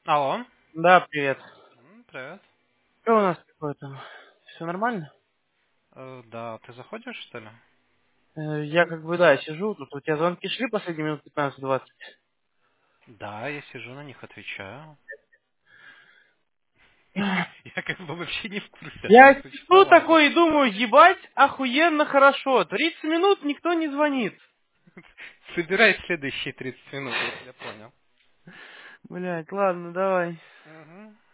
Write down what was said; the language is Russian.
Алло. Да, привет. Привет. Что у нас такое там? Все нормально? Да, ты заходишь, что ли? Я как бы, да, сижу тут. У тебя звонки шли последние минут 15-20? Да, я сижу на них, отвечаю. Я как бы вообще не в курсе, что Я сижу существовало. такой и думаю, ебать, охуенно хорошо. 30 минут никто не звонит. Собирай следующие 30 минут, я тебя понял. Блять, ладно, давай. Мгм.